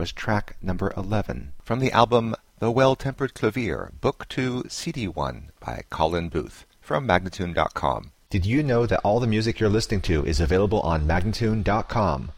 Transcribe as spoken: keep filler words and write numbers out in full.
was track number eleven from the album The Well-Tempered Clavier, Book two, C D one by Colin Booth from Magnatune dot com. Did you know that all the music you're listening to is available on Magnatune dot com?